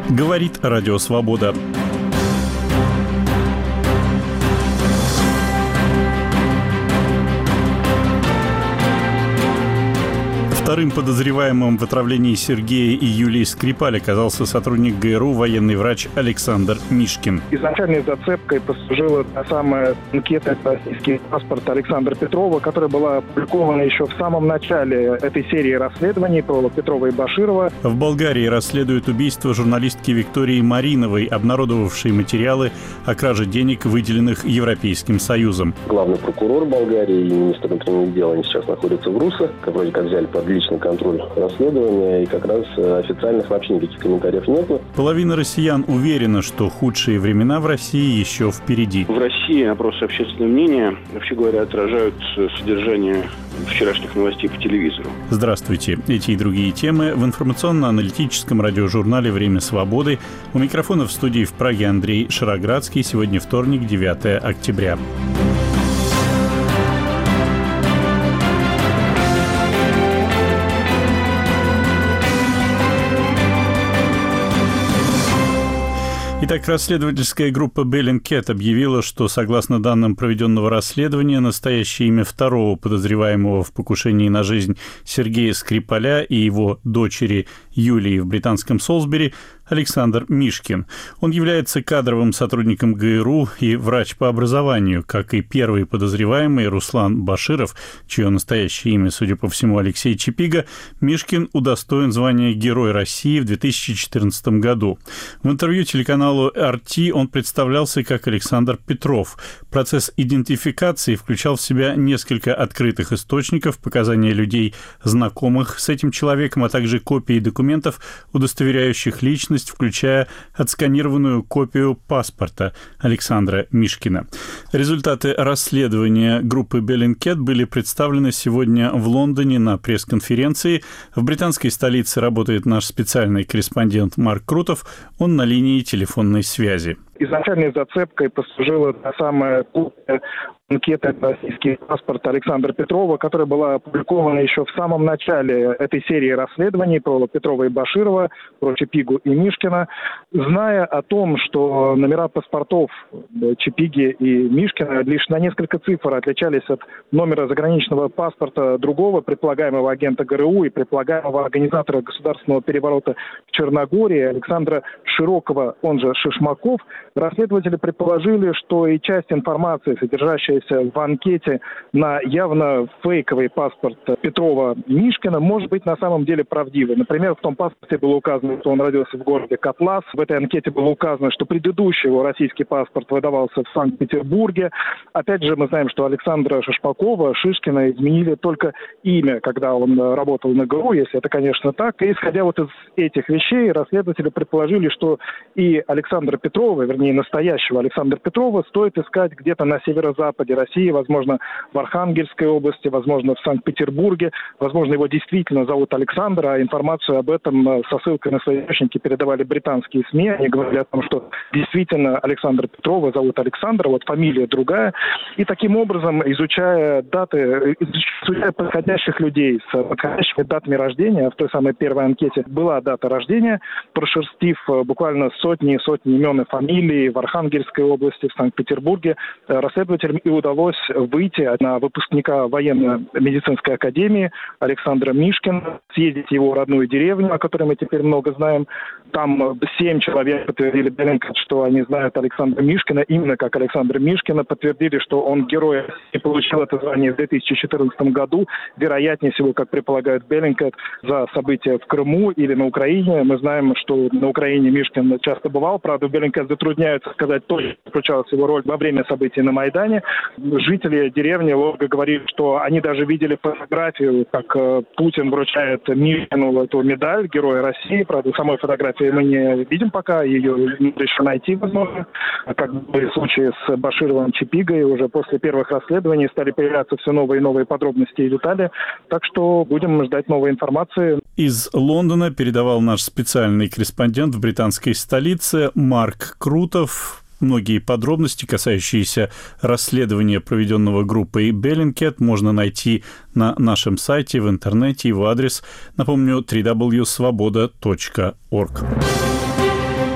Говорит Радио Свобода. Вторым подозреваемым в отравлении Сергея и Юлии Скрипаль оказался сотрудник ГРУ, военный врач Александр Мишкин. Изначальной зацепкой послужила та самая анкета «Российский паспорт» Александра Петрова, которая была опубликована еще в самом начале этой серии расследований про Петрова и Баширова. В Болгарии расследуют убийство журналистки Виктории Мариновой, обнародовавшей материалы о краже денег, выделенных Европейским Союзом. Главный прокурор Болгарии и министр внутренних дел, они сейчас находятся в Русе, вроде как взяли под личный контроль расследования, и как раз официальных вообще никаких комментариев нету. Половина россиян уверена, что худшие времена в России еще впереди. В России опросы общественного мнения, вообще говоря, отражают содержание вчерашних новостей по телевизору. Здравствуйте. Эти и другие темы в информационно-аналитическом радиожурнале «Время свободы». У микрофона в студии в Праге Андрей Шароградский. Сегодня вторник, 9 октября. Итак, расследовательская группа Bellingcat объявила, что, согласно данным проведенного расследования, настоящее имя второго подозреваемого в покушении на жизнь Сергея Скрипаля и его дочери Юлии в британском Солсбери Александр Мишкин. Он является кадровым сотрудником ГРУ и врач по образованию, как и первый подозреваемый Руслан Баширов, чье настоящее имя, судя по всему, Алексей Чапига. Мишкин удостоен звания Герой России в 2014 году. В интервью телеканалу RT он представлялся как Александр Петров. Процесс идентификации включал в себя несколько открытых источников, показания людей, знакомых с этим человеком, а также копии документов, удостоверяющих личность, включая отсканированную копию паспорта Александра Мишкина. Результаты расследования группы Bellingcat были представлены сегодня в Лондоне на пресс-конференции. В британской столице работает наш специальный корреспондент Марк Крутов. Он на линии телефонной связи. Изначальной зацепкой послужила та самая анкета «Российский паспорт» Александра Петрова, которая была опубликована еще в самом начале этой серии расследований про Петрова и Баширова, про Чапигу и Мишкина. Зная о том, что номера паспортов Чапиги и Мишкина лишь на несколько цифр отличались от номера заграничного паспорта другого предполагаемого агента ГРУ и предполагаемого организатора государственного переворота в Черногории Александра Широкова, он же Шишмаков, расследователи предположили, что и часть информации, содержащаяся в анкете на явно фейковый паспорт Петрова и Мишкина, может быть на самом деле правдивой. Например, в том паспорте было указано, что он родился в городе Котлас. В этой анкете было указано, что предыдущий его российский паспорт выдавался в Санкт-Петербурге. Опять же, мы знаем, что Александра Шишмакова, Шишкина изменили только имя, когда он работал на ГРУ, если это, конечно, так. И исходя вот из этих вещей, расследователи предположили, что и Александра Петрова, вернее, настоящего Александра Петрова, стоит искать где-то на северо-западе России, возможно, в Архангельской области, возможно, в Санкт-Петербурге. Возможно, его действительно зовут Александр, а информацию об этом со ссылкой на свои источники передавали британские СМИ. Они говорили о том, что действительно Александра Петрова зовут Александр, вот фамилия другая. И таким образом, изучая даты, изучая подходящих людей с подходящими датами рождения, в той самой первой анкете была дата рождения, прошерстив буквально сотни и сотни имен и фамилий в Архангельской области, в Санкт-Петербурге, расследователям и удалось выйти на выпускника военно-медицинской академии Александра Мишкина, съездить в его родную деревню, о которой мы теперь много знаем. Там 7 человек подтвердили Bellingcat, что они знают Александра Мишкина, именно как Александра Мишкина, подтвердили, что он герой и получил это звание в 2014 году, вероятнее всего, как предполагает Bellingcat, за события в Крыму или на Украине. Мы знаем, что на Украине Мишкин часто бывал, правда, Bellingcat затрудняется сказать точно, включалась его роль во время событий на Майдане. Жители деревни Лорга говорили, что они даже видели фотографию, как Путин вручает Мишкину эту медаль Героя России. Правда, самой фотографии мы не видим пока, ее еще найти возможно. Как были случаи с Башировым, Чапигой, уже после первых расследований стали появляться все новые и новые подробности и детали. Так что будем ждать новой информации. Из Лондона передавал наш специальный корреспондент в британской столице Марк Крутов. Многие подробности, касающиеся расследования, проведенного группой Bellingcat, можно найти на нашем сайте в интернете. Его адрес, напомню, www.svoboda.org.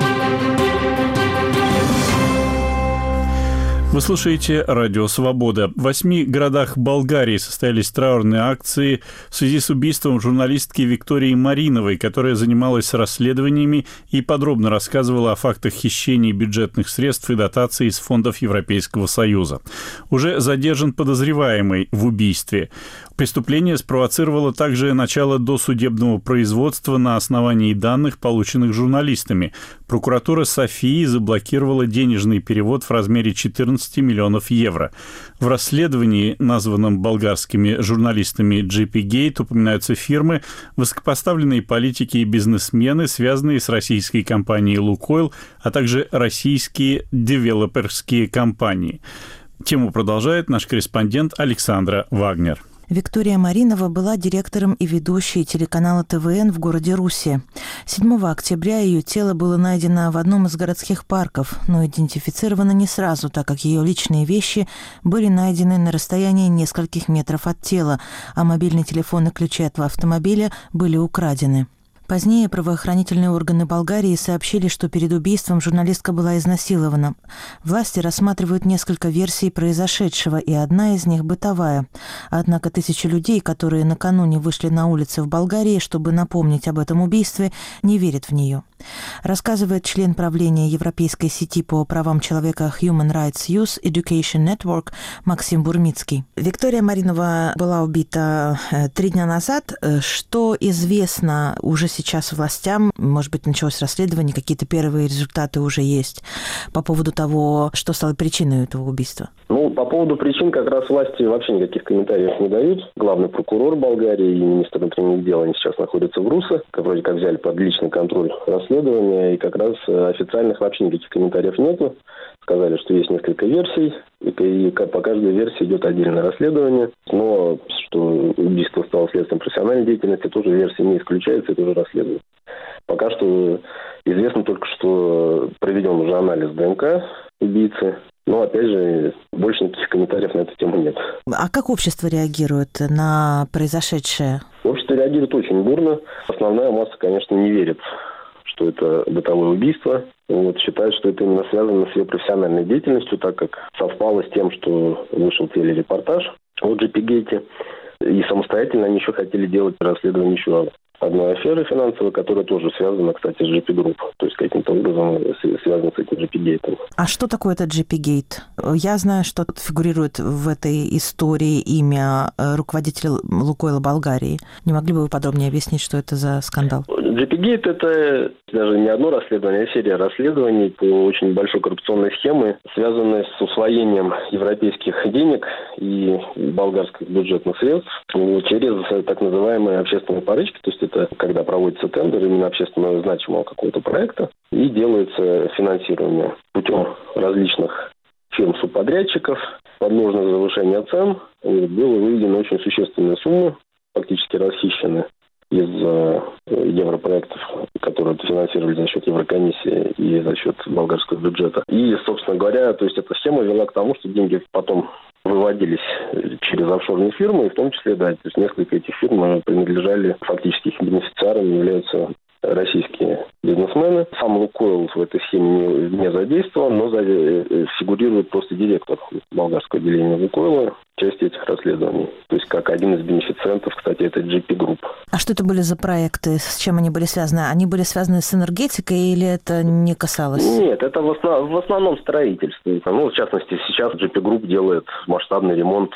Вы слушаете «Радио Свобода». В 8 городах Болгарии состоялись траурные акции в связи с убийством журналистки Виктории Мариновой, которая занималась расследованиями и подробно рассказывала о фактах хищения бюджетных средств и дотаций из фондов Европейского Союза. Уже задержан подозреваемый в убийстве. Преступление спровоцировало также начало досудебного производства на основании данных, полученных журналистами. Прокуратура Софии заблокировала денежный перевод в размере 14 миллионов евро. В расследовании, названном болгарскими журналистами GP-Gate, упоминаются фирмы, высокопоставленные политики и бизнесмены, связанные с российской компанией «Лукойл», а также российские девелоперские компании. Тему продолжает наш корреспондент Александра Вагнер. Виктория Маринова была директором и ведущей телеканала ТВН в городе Русе. 7 октября ее тело было найдено в одном из городских парков, но идентифицировано не сразу, так как ее личные вещи были найдены на расстоянии нескольких метров от тела, а мобильный телефон и ключи от автомобиля были украдены. Позднее правоохранительные органы Болгарии сообщили, что перед убийством журналистка была изнасилована. Власти рассматривают несколько версий произошедшего, и одна из них бытовая. Однако тысячи людей, которые накануне вышли на улицы в Болгарии, чтобы напомнить об этом убийстве, не верят в нее. Рассказывает член правления Европейской сети по правам человека Human Rights Youth Education Network Максим Бурмицкий. Виктория Маринова была убита 3 дня назад. Что известно уже сейчас властям? Может быть, началось расследование, какие-то первые результаты уже есть по поводу того, что стало причиной этого убийства? По поводу причин как раз власти вообще никаких комментариев не дают. Главный прокурор Болгарии и министр внутренних дел, они сейчас находятся в Русе, вроде как взяли под личный контроль расследования, и как раз официальных вообще никаких комментариев нету. Сказали, что есть несколько версий, и по каждой версии идет отдельное расследование. Но что убийство стало следствием профессиональной деятельности, тоже версия не исключается, это уже расследование. Пока что известно только, что проведен уже анализ ДНК убийцы. Но, опять же, больше никаких комментариев на эту тему нет. А как общество реагирует на произошедшее? Общество реагирует очень бурно. Основная масса, конечно, не верит, что это бытовое убийство. Считает, что это именно связано с ее профессиональной деятельностью, так как совпало с тем, что вышел телерепортаж о GP-Gate. И самостоятельно они еще хотели делать расследование еще одной аферы финансовой, которая тоже связана, кстати, с GP Group. То есть каким-то образом связана с этим GP-Gate. А что такое этот GP-Gate? Я знаю, что фигурирует в этой истории имя руководителя Лукойла Болгарии. Не могли бы вы подробнее объяснить, что это за скандал? GP-Gate – это даже не одно расследование, а серия расследований по очень большой коррупционной схеме, связанной с усвоением европейских денег и болгарских бюджетных средств через так называемые общественные порычки. То есть это когда проводится тендер именно общественно значимого какого-то проекта и делается финансирование путем различных фирм-субподрядчиков под нужное завышение цен. Было выведено очень существенные суммы, фактически расхищены из европроектов, которые финансировали за счет Еврокомиссии и за счет болгарского бюджета. И, собственно говоря, то есть эта схема вела к тому, что деньги потом выводились через офшорные фирмы, и в том числе, то есть несколько этих фирм принадлежали, фактически их бенефициарами являются российские бизнесмены. Сам Лукойл в этой схеме не задействован, но фигурирует просто директор болгарского отделения Лукойла в части этих расследований. То есть как один из бенефициентов, кстати, это GP Group. А что это были за проекты? С чем они были связаны? Они были связаны с энергетикой или это не касалось? Нет, это в основном строительство. В частности, сейчас GP Group делает масштабный ремонт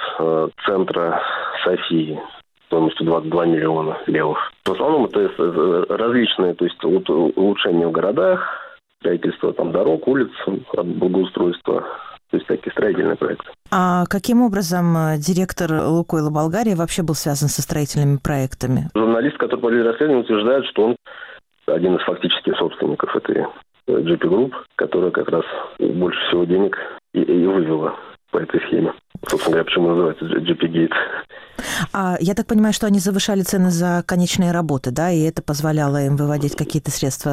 центра Софии стоимостью 22 миллиона левов. В основном это различные, то есть улучшения в городах, строительство дорог, улиц, благоустройства, то есть такие строительные проекты. А каким образом директор Лукойла Болгарии вообще был связан со строительными проектами? Журналист, который провели расследование, утверждает, что он один из фактических собственников этой GP Group, которая как раз больше всего денег и вывела по этой схеме. Собственно говоря, почему называется GP-Gate. А я так понимаю, что они завышали цены за конечные работы, да, и это позволяло им выводить какие-то средства?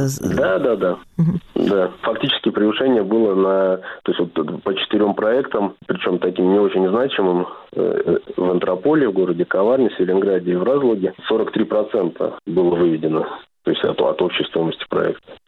Да. Угу. Да, фактически превышение было по 4 проектам, причем таким не очень значимым, в Антрополе, в городе Коварне, в Селенграде и в Разлоге 43% было выведено. То есть от общей стоимости проекта.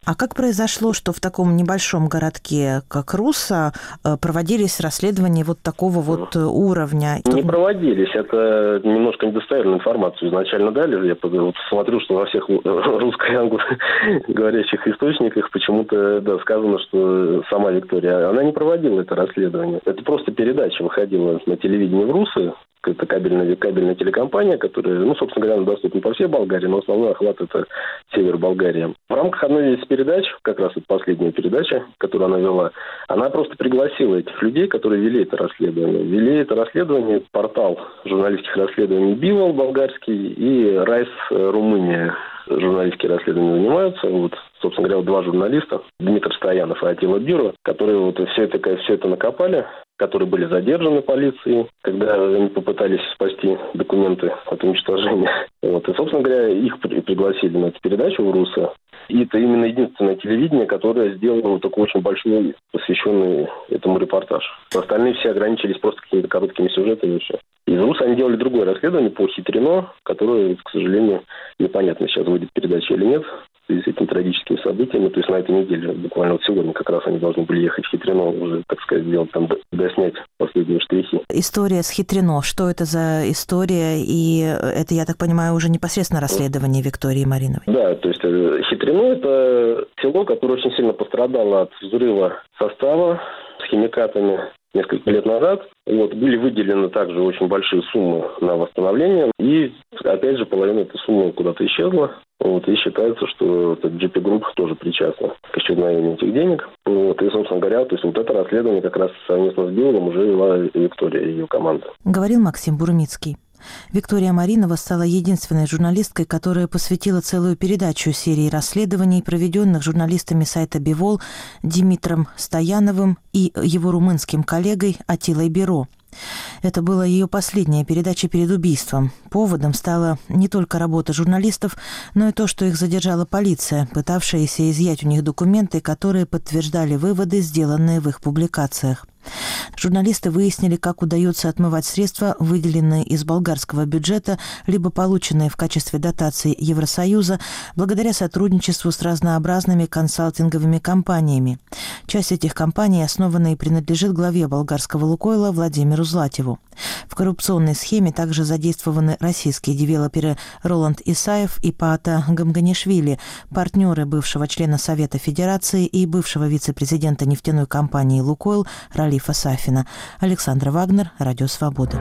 А как произошло, что в таком небольшом городке, как Руса, проводились расследования вот такого вот уровня? Не проводились. Это немножко недостоверную информацию изначально дали. Я смотрю, что во всех русско- и англоговорящих источниках почему-то сказано, что сама Виктория, она не проводила это расследование. Это просто передача выходила на телевидении в Русы. Это кабельная телекомпания, которая, собственно говоря, она доступна по всей Болгарии, но основной охват – это север Болгарии. В рамках одной из передач, как раз это последняя передача, которую она вела, она просто пригласила этих людей, которые вели это расследование. Вели это расследование портал журналистских расследований «Бивол» болгарский и «Райс» Румыния. Журналистские расследования занимаются. Собственно говоря, два журналиста, Дмитрий Стоянов и Атила Бюро, которые все это накопали, которые были задержаны полицией, когда они попытались спасти документы от уничтожения. И, собственно говоря, их пригласили на эту передачу в Русы. И это именно единственное телевидение, которое сделало такой очень большой, посвященный этому репортаж. Остальные все ограничились просто какими-то короткими сюжетами и все. Из Руси они делали другое расследование по Хитрино, которое, к сожалению, непонятно, сейчас выйдет передача или нет, в связи с этими трагическими событиями. То есть на этой неделе, буквально сегодня как раз они должны были ехать в Хитрино, уже, так сказать, сделать там, доснять последние штрихи. История с Хитрино. Что это за история? И это, я так понимаю, уже непосредственно расследование Виктории Мариновой. Да, то есть Хитрино – это село, которое очень сильно пострадало от взрыва состава с химикатами несколько лет назад. Были выделены также очень большие суммы на восстановление. И, опять же, половина этой суммы куда-то исчезла. И считается, что GP Group тоже причастна к исчезновению этих денег. И, собственно говоря, то есть это расследование как раз совместно с Биволом уже вела Виктория и ее команда. Говорил Максим Бурмицкий. Виктория Маринова стала единственной журналисткой, которая посвятила целую передачу серии расследований, проведенных журналистами сайта «Бивол» Димитром Стояновым и его румынским коллегой Атилой Бюро. Это была ее последняя передача перед убийством. Поводом стала не только работа журналистов, но и то, что их задержала полиция, пытавшаяся изъять у них документы, которые подтверждали выводы, сделанные в их публикациях. Журналисты выяснили, как удается отмывать средства, выделенные из болгарского бюджета, либо полученные в качестве дотации Евросоюза, благодаря сотрудничеству с разнообразными консалтинговыми компаниями. Часть этих компаний основана и принадлежит главе болгарского «Лукойла» Владимиру Златеву. В коррупционной схеме также задействованы российские девелоперы Роланд Исаев и Паата Гамганишвили, партнеры бывшего члена Совета Федерации и бывшего вице-президента нефтяной компании «Лукойл» Ралифа Сафина. Александра Вагнер, Радио Свобода.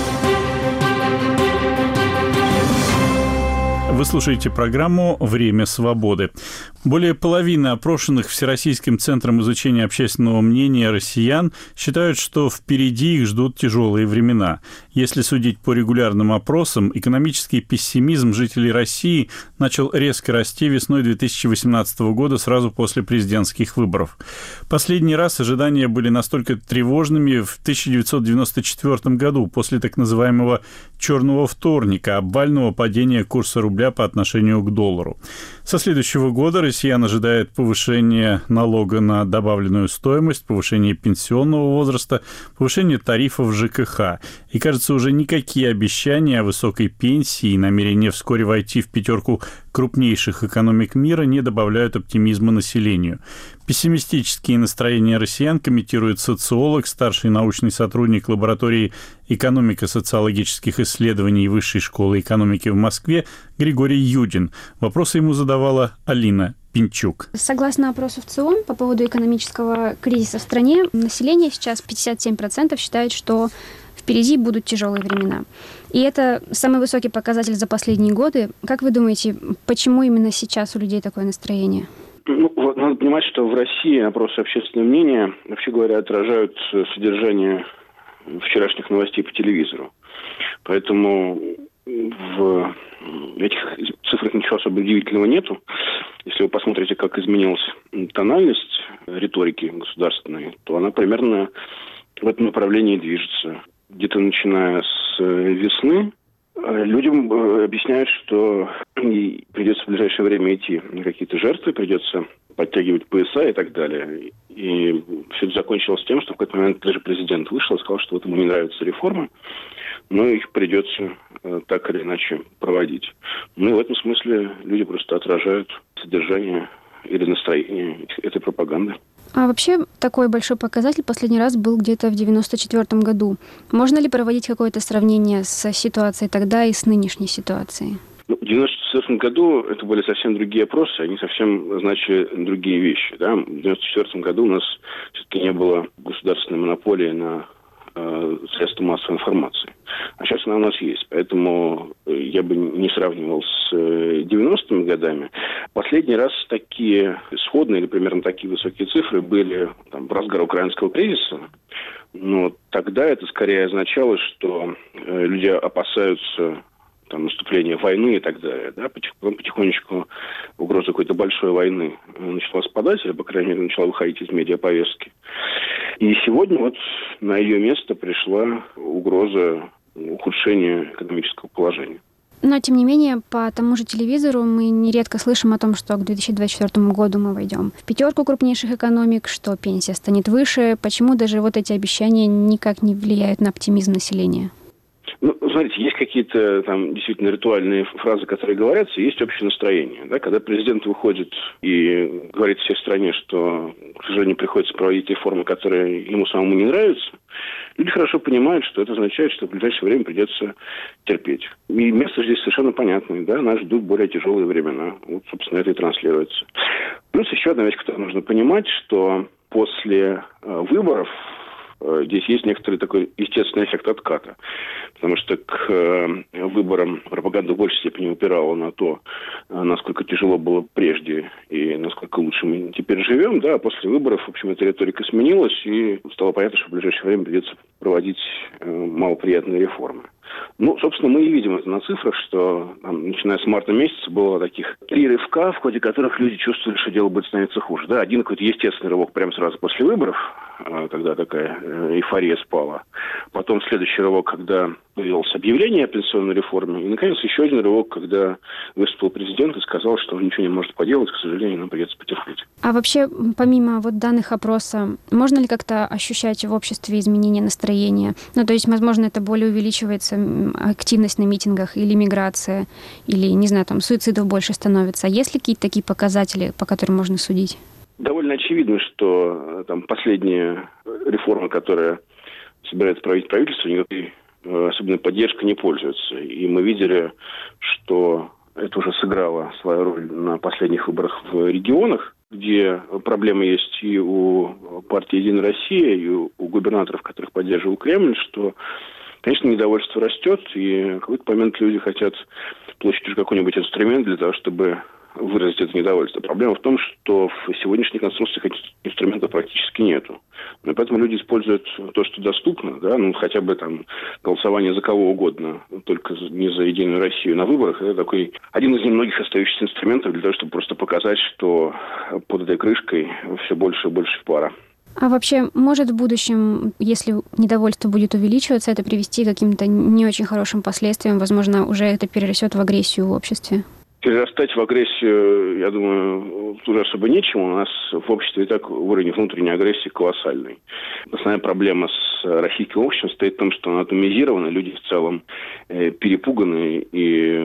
Вы слушаете программу «Время свободы». Более половины опрошенных Всероссийским центром изучения общественного мнения россиян считают, что впереди их ждут тяжелые времена. Если судить по регулярным опросам, экономический пессимизм жителей России начал резко расти весной 2018 года, сразу после президентских выборов. Последний раз ожидания были настолько тревожными в 1994 году, после так называемого «черного вторника», обвального падения курса рубля по отношению к доллару. Со следующего года россиян ожидает повышение налога на добавленную стоимость, повышение пенсионного возраста, повышение тарифов ЖКХ. И, кажется, уже никакие обещания о высокой пенсии и намерение вскоре войти в пятерку крупнейших экономик мира не добавляют оптимизма населению. Пессимистические настроения россиян комментирует социолог, старший научный сотрудник лаборатории экономико-социологических исследований Высшей школы экономики в Москве Григорий Юдин. Вопросы ему задавала Алина Пинчук. Согласно опросу ВЦИОМ по поводу экономического кризиса в стране, население сейчас 57% считает, что впереди будут тяжелые времена. И это самый высокий показатель за последние годы. Как вы думаете, почему именно сейчас у людей такое настроение? Надо понимать, что в России опросы общественного мнения, вообще говоря, отражают содержание вчерашних новостей по телевизору. Поэтому в этих цифрах ничего особо удивительного нету. Если вы посмотрите, как изменилась тональность риторики государственной, то она примерно в этом направлении движется. Где-то начиная с весны людям объясняют, что придется в ближайшее время идти на какие-то жертвы, придется подтягивать пояса и так далее. И все это закончилось тем, что в какой-то момент даже президент вышел и сказал, что вот ему не нравятся реформы, но их придется так или иначе проводить. Ну и в этом смысле люди просто отражают содержание или настроения этой пропаганды. А вообще такой большой показатель последний раз был где-то в 1994 году. Можно ли проводить какое-то сравнение с ситуацией тогда и с нынешней ситуацией? В 1994 году это были совсем другие опросы, они совсем значили другие вещи. Да? В 1994 году у нас все-таки не было государственной монополии на средства массовой информации. А сейчас она у нас есть. Поэтому я бы не сравнивал с 90-ми годами. Последний раз такие сходные или примерно такие высокие цифры были в разгар украинского кризиса. Но тогда это скорее означало, что люди опасаются наступления войны и так далее. Да? Потихонечку угроза какой-то большой войны начала спадать, или, по крайней мере, начала выходить из медиаповестки. И сегодня на ее место пришла угроза ухудшения экономического положения. Но, тем не менее, по тому же телевизору мы нередко слышим о том, что к 2024 году мы войдем в 5 крупнейших экономик, что пенсия станет выше. Почему даже эти обещания никак не влияют на оптимизм населения? Смотрите, есть какие-то действительно ритуальные фразы, которые говорятся, есть общее настроение. Да? Когда президент выходит и говорит всей стране, что, к сожалению, приходится проводить реформы, которые ему самому не нравятся, люди хорошо понимают, что это означает, что в ближайшее время придется терпеть. И место здесь совершенно понятное. Да? Нас ждут более тяжелые времена. Собственно, это и транслируется. Плюс еще одна вещь, которую нужно понимать, что после выборов здесь есть некоторый такой естественный эффект отката. Потому что к выборам пропаганда в большей степени упирала на то, насколько тяжело было прежде и насколько лучше мы теперь живем. Да, а после выборов, в общем, эта риторика сменилась, и стало понятно, что в ближайшее время придется проводить малоприятные реформы. Собственно, мы и видим это на цифрах, что начиная с марта месяца было таких 3 рывка, в ходе которых люди чувствовали, что дело будет становиться хуже. Да, один какой-то естественный рывок прямо сразу после выборов, когда такая эйфория спала. Потом следующий рывок, когда появилось объявление о пенсионной реформе. И, наконец, еще один рывок, когда выступил президент и сказал, что он ничего не может поделать, к сожалению, нам придется потерпеть. А вообще, помимо данных опроса, можно ли как-то ощущать в обществе изменение настроения? То есть, возможно, это более увеличивается активность на митингах или миграция, или, не знаю, суицидов больше становится. Есть ли какие-то такие показатели, по которым можно судить? Довольно очевидно, что последняя реформа, которая собирается проводить правительство, никакой особенной поддержкой не пользуется. И мы видели, что это уже сыграло свою роль на последних выборах в регионах, где проблемы есть и у партии «Единая Россия», и у губернаторов, которых поддерживал Кремль, что, конечно, недовольство растет, и в какой-то момент люди хотят получить уже какой-нибудь инструмент для того, чтобы выразить это недовольство. Проблема в том, что в сегодняшних конструкциях этих инструментов практически нету. И поэтому люди используют то, что доступно, да, хотя бы голосование за кого угодно, только не за «Единую Россию» на выборах. Это такой один из немногих остающихся инструментов для того, чтобы просто показать, что под этой крышкой все больше и больше пара. А вообще, может в будущем, если недовольство будет увеличиваться, это привести к каким-то не очень хорошим последствиям? Возможно, уже это перерастет в агрессию в обществе? Перерастать в агрессию, я думаю, уже особо нечему. У нас в обществе и так уровень внутренней агрессии колоссальный. Основная проблема с российским обществом стоит в том, что оно атомизировано, люди в целом перепуганы и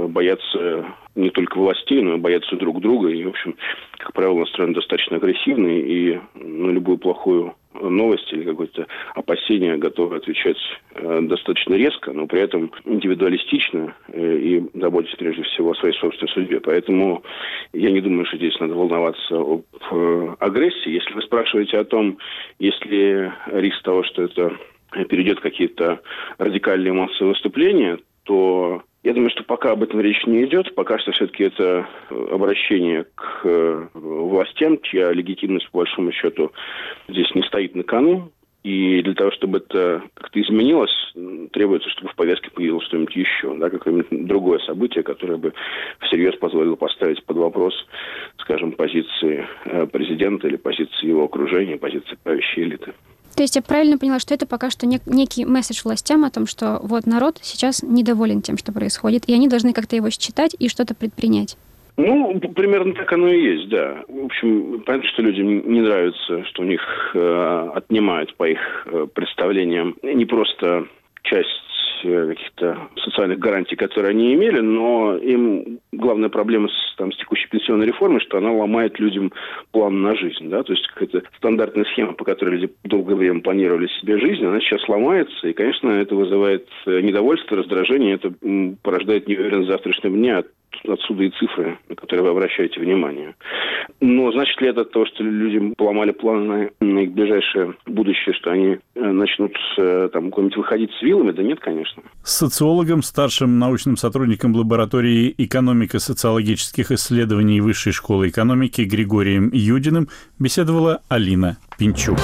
боятся не только властей, но и боятся друг друга. И, в общем, как правило, настроены достаточно агрессивно и на любую плохую новость или какое-то опасение готовы отвечать достаточно резко, но при этом индивидуалистично и заботясь прежде всего о своей собственной судьбе. Поэтому я не думаю, что здесь надо волноваться об агрессии. Если вы спрашиваете о том, есть ли риск того, что это перейдет в какие-то радикальные массовые выступления, то я думаю, что пока об этом речь не идет, пока что все-таки это обращение к властям, чья легитимность, по большому счету, здесь не стоит на кону. И для того, чтобы это как-то изменилось, требуется, чтобы в повестке появилось что-нибудь еще, да, какое-нибудь другое событие, которое бы всерьез позволило поставить под вопрос, скажем, позиции президента или позиции его окружения, позиции правящей элиты. То есть я правильно поняла, что это пока что некий месседж властям о том, что народ сейчас недоволен тем, что происходит, и они должны как-то его считать и что-то предпринять? Примерно так оно и есть, да. В общем, понятно, что людям не нравится, что у них отнимают по их представлениям не просто часть каких-то социальных гарантий, которые они имели, но им главная проблема с текущей пенсионной реформой, что она ломает людям план на жизнь. Да? То есть какая-то стандартная схема, по которой люди долгое время планировали себе жизнь, она сейчас ломается, и, конечно, это вызывает недовольство, раздражение, это порождает неуверенность в завтрашнем дне. Отсюда и цифры, на которые вы обращаете внимание. Но значит ли это от того, что люди поломали планы на их ближайшее будущее, что они начнут куда-нибудь выходить с вилами? Да нет, конечно. С социологом, старшим научным сотрудником лаборатории экономико-социологических исследований Высшей школы экономики Григорием Юдиным беседовала Алина Пинчук.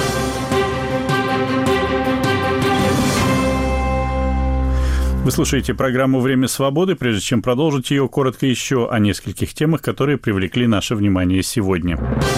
Вы слушаете программу «Время свободы». Прежде чем продолжить ее, коротко еще о нескольких темах, которые привлекли наше внимание сегодня.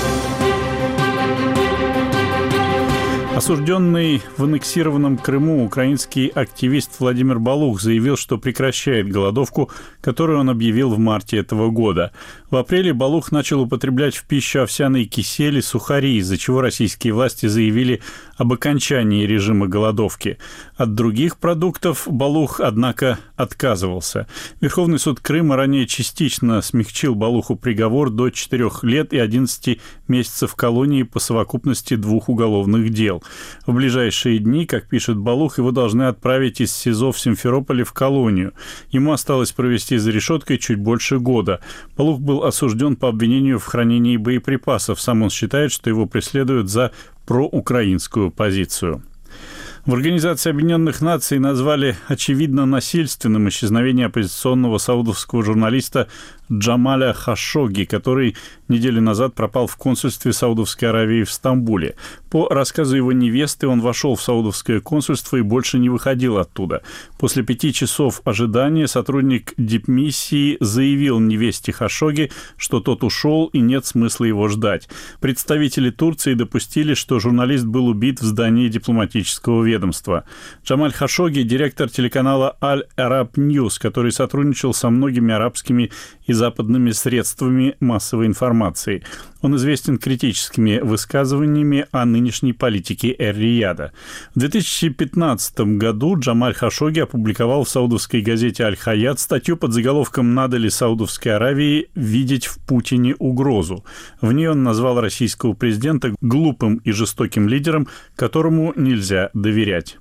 Осужденный в аннексированном Крыму украинский активист Владимир Балух заявил, что прекращает голодовку, которую он объявил в марте этого года. В апреле Балух начал употреблять в пищу овсяные кисели, сухари, из-за чего российские власти заявили об окончании режима голодовки. От других продуктов Балух, однако, отказывался. Верховный суд Крыма ранее частично смягчил Балуху приговор до 4 лет и 11 месяцев колонии по совокупности 2 уголовных дел. В ближайшие дни, как пишет Балух, его должны отправить из СИЗО в Симферополе в колонию. Ему осталось провести за решеткой чуть больше года. Балух был осужден по обвинению в хранении боеприпасов. Сам он считает, что его преследуют за проукраинскую позицию. В Организации Объединенных Наций назвали очевидно насильственным исчезновение оппозиционного саудовского журналиста Джамаля Хашогги, который неделю назад пропал в консульстве Саудовской Аравии в Стамбуле. По рассказу его невесты, он вошел в саудовское консульство и больше не выходил оттуда. После 5 часов ожидания сотрудник дипмиссии заявил невесте Хашогги, что тот ушел и нет смысла его ждать. Представители Турции допустили, что журналист был убит в здании дипломатического ведомства. Джамаль Хашогги – директор телеканала Аль-Араб Ньюс, который сотрудничал со многими арабскими и западными средствами массовой информации. Он известен критическими высказываниями о нынешней политике Эр-Рияда. В 2015 году Джамаль Хашогги опубликовал в саудовской газете «Аль-Хаят» статью под заголовком «Надо ли Саудовской Аравии видеть в Путине угрозу?». В ней он назвал российского президента глупым и жестоким лидером, которому нельзя доверять.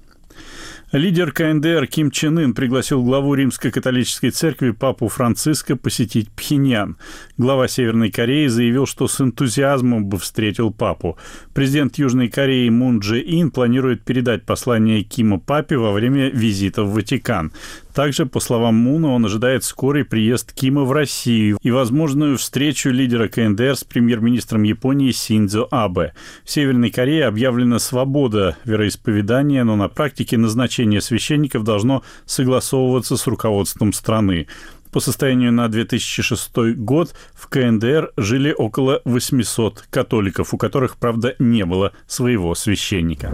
Лидер КНДР Ким Чен Ын пригласил главу Римско-католической церкви папу Франциска посетить Пхеньян. Глава Северной Кореи заявил, что с энтузиазмом бы встретил папу. Президент Южной Кореи Мун Чжэ Ин планирует передать послание Кима папе во время визита в Ватикан. Также, по словам Муна, он ожидает скорый приезд Кима в Россию и возможную встречу лидера КНДР с премьер-министром Японии Синдзо Абе. В Северной Корее объявлена свобода вероисповедания, но на практике назначение священников должно согласовываться с руководством страны. По состоянию на 2006 год в КНДР жили около 800 католиков, у которых, правда, не было своего священника.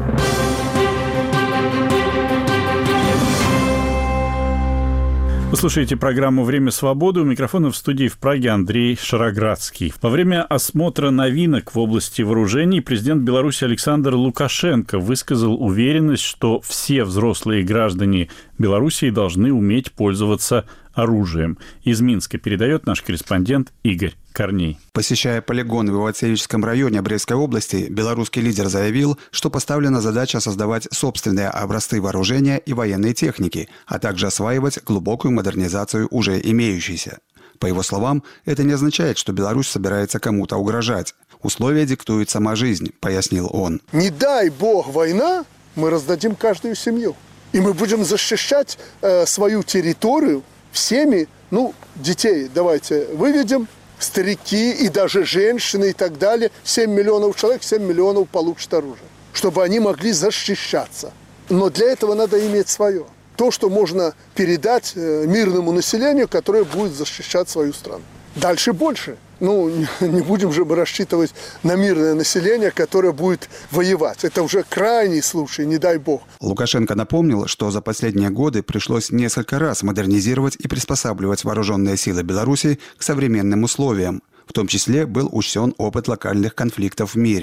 Вы слушаете программу «Время свободы». У микрофона в студии в Праге Андрей Шароградский. Во время осмотра новинок в области вооружений президент Беларуси Александр Лукашенко высказал уверенность, что все взрослые граждане Белоруссии должны уметь пользоваться оружием. Из Минска передает наш корреспондент Игорь Корней. Посещая полигон в Ивацевичском районе Брестской области, белорусский лидер заявил, что поставлена задача создавать собственные образцы вооружения и военной техники, а также осваивать глубокую модернизацию уже имеющейся. По его словам, это не означает, что Беларусь собирается кому-то угрожать. Условия диктует сама жизнь, пояснил он. Не дай бог война, мы раздадим каждую семью. И мы будем защищать свою территорию всеми, детей давайте выведем, старики и даже женщины и так далее. 7 миллионов человек, 7 миллионов получат оружие, чтобы они могли защищаться. Но для этого надо иметь свое. То, что можно передать мирному населению, которое будет защищать свою страну. Дальше больше. Не будем же мы рассчитывать на мирное население, которое будет воевать. Это уже крайний случай, не дай бог. Лукашенко напомнил, что за последние годы пришлось несколько раз модернизировать и приспосабливать вооруженные силы Беларуси к современным условиям. В том числе был учтен опыт локальных конфликтов в мире.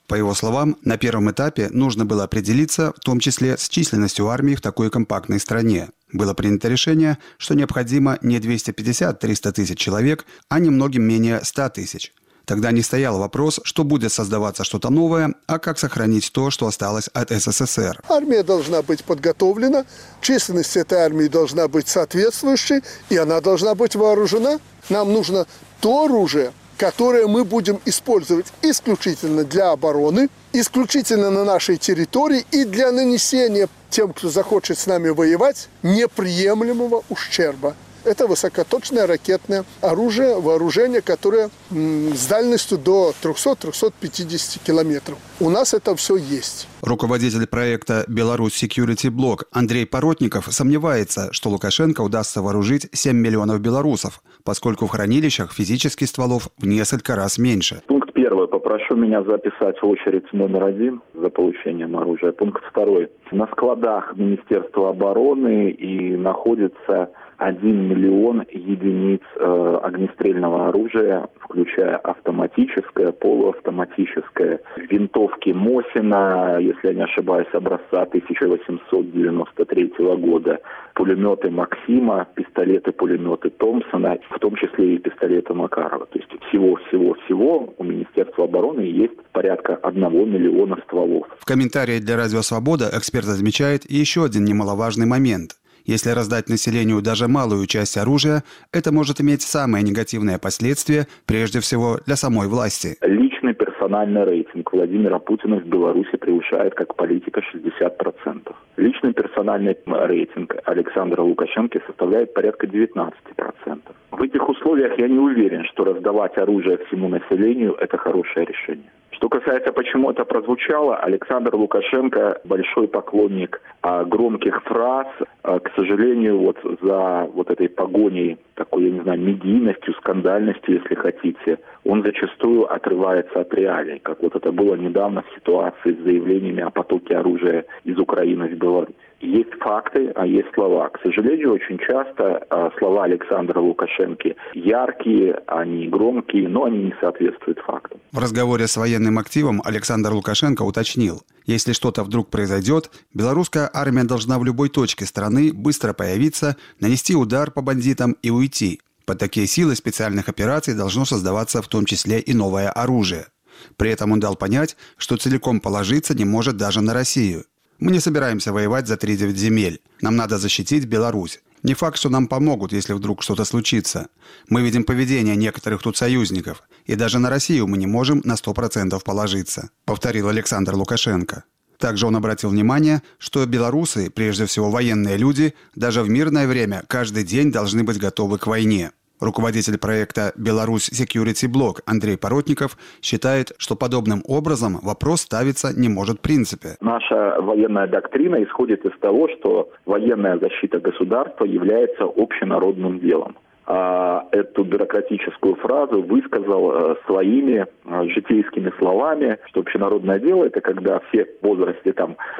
По его словам, на первом этапе нужно было определиться, в том числе с численностью армии в такой компактной стране. Было принято решение, что необходимо не 250-300 тысяч человек, а немногим менее 100 тысяч. Тогда не стоял вопрос, что будет создаваться что-то новое, а как сохранить то, что осталось от СССР. Армия должна быть подготовлена, численность этой армии должна быть соответствующей, и она должна быть вооружена. Нам нужно то оружие, которое мы будем использовать исключительно для обороны, исключительно на нашей территории и для нанесения тем, кто захочет с нами воевать, неприемлемого ущерба. Это высокоточное ракетное оружие, вооружение, которое с дальностью до 300-350 километров. У нас это все есть. Руководитель проекта «Беларусь Security Block» Андрей Поротников сомневается, что Лукашенко удастся вооружить 7 миллионов белорусов, поскольку в хранилищах физических стволов в несколько раз меньше. Пункт 1. Попрошу меня записать в очередь номер 1 за получением оружия. Пункт 2. На складах Министерства обороны и находится 1 миллион единиц огнестрельного оружия, включая автоматическое, полуавтоматическое, винтовки Мосина, если я не ошибаюсь, образца 1893 года, пулеметы Максима, пистолеты-пулеметы Томпсона, в том числе и пистолеты Макарова. То есть всего у Министерства обороны есть порядка 1 миллиона стволов. В комментарии для «Радио Свобода» эксперт отмечает еще один немаловажный момент. Если раздать населению даже малую часть оружия, это может иметь самые негативные последствия, прежде всего для самой власти. Личный персональный рейтинг Владимира Путина в Беларуси превышает как политика 60%. Личный персональный рейтинг Александра Лукашенко составляет порядка 19%. В этих условиях я не уверен, что раздавать оружие всему населению – это хорошее решение. Что касается, почему это прозвучало, Александр Лукашенко большой поклонник громких фраз. К сожалению, за этой погоней, такой, медийностью, скандальностью, если хотите, он зачастую отрывается от реалий, как это было недавно в ситуации с заявлениями о потоке оружия из Украины в Беларусь. Есть факты, а есть слова. К сожалению, очень часто слова Александра Лукашенко яркие, они громкие, но они не соответствуют фактам. В разговоре с военным активом Александр Лукашенко уточнил, если что-то вдруг произойдет, белорусская армия должна в любой точке страны быстро появиться, нанести удар по бандитам и уйти. Под такие силы специальных операций должно создаваться в том числе и новое оружие. При этом он дал понять, что целиком положиться не может даже на Россию. Мы не собираемся воевать за 3-9 земель. Нам надо защитить Беларусь. Не факт, что нам помогут, если вдруг что-то случится. Мы видим поведение некоторых тут союзников. И даже на Россию мы не можем на 100% положиться», — повторил Александр Лукашенко. Также он обратил внимание, что белорусы, прежде всего военные люди, даже в мирное время каждый день должны быть готовы к войне. Руководитель проекта «Беларусь Security Block» Андрей Поротников считает, что подобным образом вопрос ставиться не может в принципе. Наша военная доктрина исходит из того, что военная защита государства является общенародным делом. Эту бюрократическую фразу высказал своими житейскими словами, что общенародное дело – это когда все в возрасте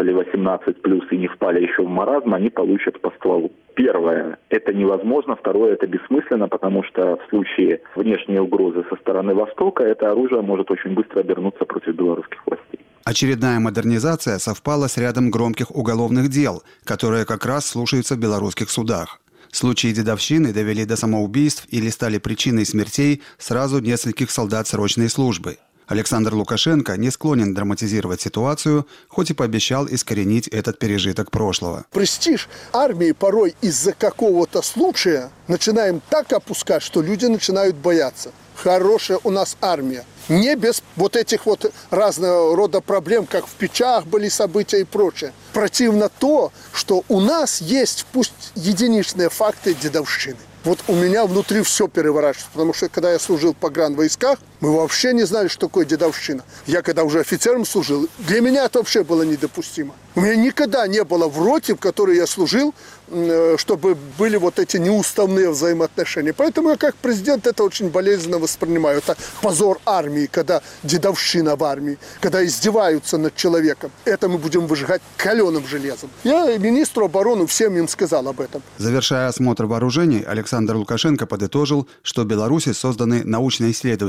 18+ и не впали еще в маразм, они получат по стволу. Первое – это невозможно. Второе – это бессмысленно, потому что в случае внешней угрозы со стороны Востока это оружие может очень быстро обернуться против белорусских властей. Очередная модернизация совпала с рядом громких уголовных дел, которые как раз слушаются в белорусских судах. Случаи дедовщины довели до самоубийств или стали причиной смертей сразу нескольких солдат срочной службы. Александр Лукашенко не склонен драматизировать ситуацию, хоть и пообещал искоренить этот пережиток прошлого. Престиж армии порой из-за какого-то случая начинаем так опускать, что люди начинают бояться. Хорошая у нас армия. Не без этих разного рода проблем, как в Печах были события и прочее. Противно то, что у нас есть пусть единичные факты дедовщины. У меня внутри все переворачивается, потому что когда я служил в погранвойсках, мы вообще не знали, что такое дедовщина. Я когда уже офицером служил, для меня это вообще было недопустимо. У меня никогда не было в роте, в которой я служил, чтобы были эти неуставные взаимоотношения. Поэтому я как президент это очень болезненно воспринимаю. Это позор армии, когда дедовщина в армии, когда издеваются над человеком. Это мы будем выжигать каленым железом. Я министру обороны всем им сказал об этом. Завершая осмотр вооружений, Александр Лукашенко подытожил, что в Беларуси созданы научно-исследовательские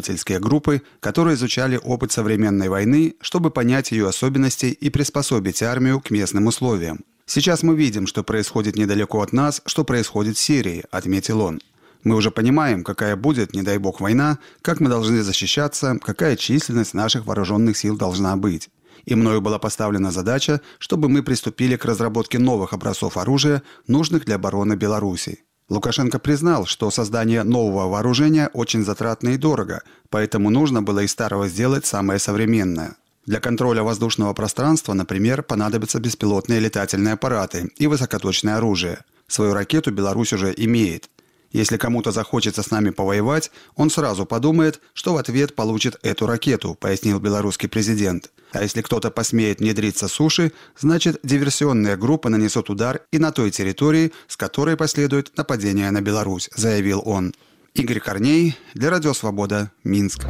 группы, которые изучали опыт современной войны, чтобы понять ее особенности и приспособить армию к местным условиям. «Сейчас мы видим, что происходит недалеко от нас, что происходит в Сирии», – отметил он. «Мы уже понимаем, какая будет, не дай бог, война, как мы должны защищаться, какая численность наших вооруженных сил должна быть. И мною была поставлена задача, чтобы мы приступили к разработке новых образцов оружия, нужных для обороны Беларуси». Лукашенко признал, что создание нового вооружения очень затратно и дорого, поэтому нужно было из старого сделать самое современное. Для контроля воздушного пространства, например, понадобятся беспилотные летательные аппараты и высокоточное оружие. Свою ракету Беларусь уже имеет. Если кому-то захочется с нами повоевать, он сразу подумает, что в ответ получит эту ракету, пояснил белорусский президент. А если кто-то посмеет внедриться с суши, значит диверсионные группы нанесут удар и на той территории, с которой последует нападение на Беларусь, заявил он. Игорь Корней для Радио Свобода, Минск.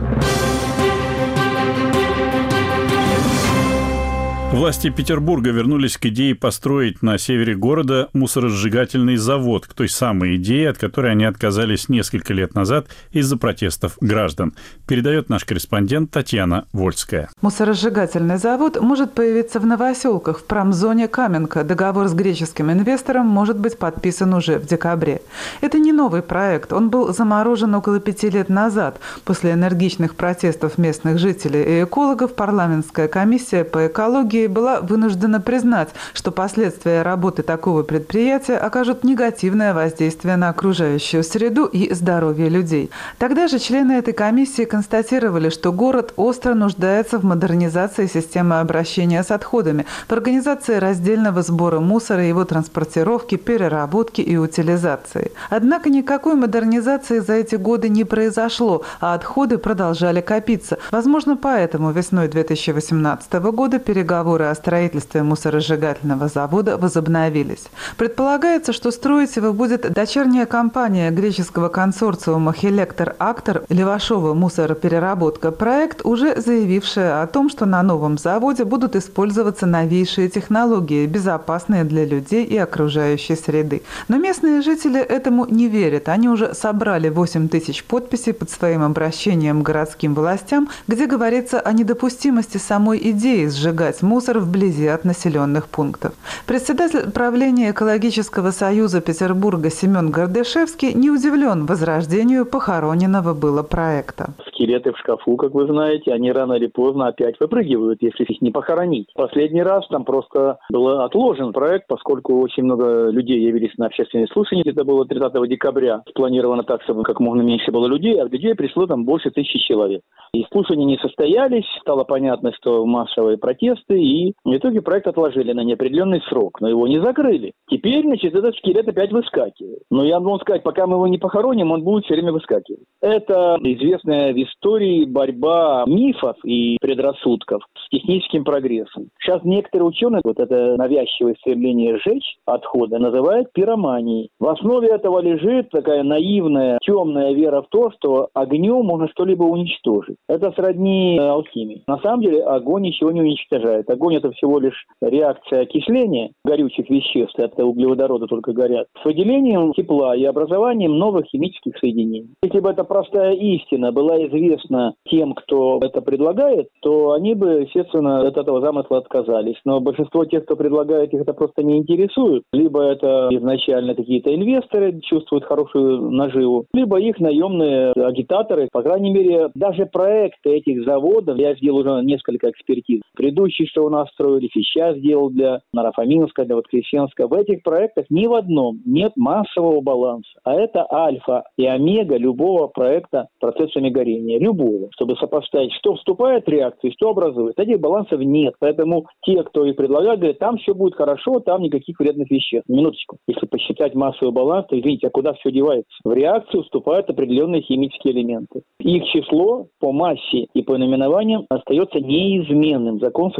Власти Петербурга вернулись к идее построить на севере города мусоросжигательный завод, к той самой идее, от которой они отказались несколько лет назад из-за протестов граждан. Передает наш корреспондент Татьяна Вольская. Мусоросжигательный завод может появиться в Новоселках, в промзоне Каменка. Договор с греческим инвестором может быть подписан уже в декабре. Это не новый проект. Он был заморожен около 5 лет назад. После энергичных протестов местных жителей и экологов парламентская комиссия по экологии была вынуждена признать, что последствия работы такого предприятия окажут негативное воздействие на окружающую среду и здоровье людей. Тогда же члены этой комиссии констатировали, что город остро нуждается в модернизации системы обращения с отходами, в организации раздельного сбора мусора, его транспортировки, переработки и утилизации. Однако никакой модернизации за эти годы не произошло, а отходы продолжали копиться. Возможно, поэтому весной 2018 года переговоры о строительстве мусоросжигательного завода возобновились. Предполагается, что строить его будет дочерняя компания греческого консорциума «Хелектор Актор» Левашова мусоропереработка. Проект, уже заявившая о том, что на новом заводе будут использоваться новейшие технологии, безопасные для людей и окружающей среды. Но местные жители этому не верят. Они уже собрали 8 тысяч подписей под своим обращением к городским властям, где говорится о недопустимости самой идеи сжигать мусор вблизи от населенных пунктов. Председатель правления Экологического союза Петербурга Семен Гордышевский не удивлен возрождению похороненного было проекта. Скелеты в шкафу, как вы знаете, они рано или поздно опять выпрыгивают, если их не похоронить. Последний раз там просто был отложен проект, поскольку очень много людей явились на общественные слушания. Это было 30 декабря. Спланировано так, чтобы как можно меньше было людей, а людей пришло там больше 1000 человек. И слушания не состоялись, стало понятно, что массовые протесты, и в итоге проект отложили на неопределенный срок, но его не закрыли. Теперь, значит, этот скелет опять выскакивает. Но я могу сказать, пока мы его не похороним, он будет все время выскакивать. Это известная в истории борьба мифов и предрассудков с техническим прогрессом. Сейчас некоторые ученые вот это навязчивое стремление сжечь отходы называют пироманией. В основе этого лежит такая наивная, темная вера в то, что огнем можно что-либо уничтожить. Это сродни алхимии. На самом деле огонь ничего не уничтожает. Огонь — это всего лишь реакция окисления горючих веществ, это углеводороды только горят, с выделением тепла и образованием новых химических соединений. Если бы эта простая истина была известна тем, кто это предлагает, то они бы, естественно, от этого замысла отказались. Но большинство тех, кто предлагает, их это просто не интересует. Либо это изначально какие-то инвесторы чувствуют хорошую наживу, либо их наемные агитаторы. По крайней мере, даже проекты этих заводов, я сделал уже несколько экспертиз. Предыдущий, что у нас строили, сейчас сделал для Нарафаминска, для Воскресенска. В этих проектах ни в одном нет массового баланса. А это альфа и омега любого проекта процессами горения. Любого. Чтобы сопоставить, что вступает в реакцию, что образует. Этих балансов нет. Поэтому те, кто их предлагает, говорят, там все будет хорошо, там никаких вредных веществ. Минуточку. Если посчитать массовый баланс, то, извините, а куда все девается? В реакцию вступают определенные химические элементы. Их число по массе и по наименованиям остается неизменным. Закон сохранения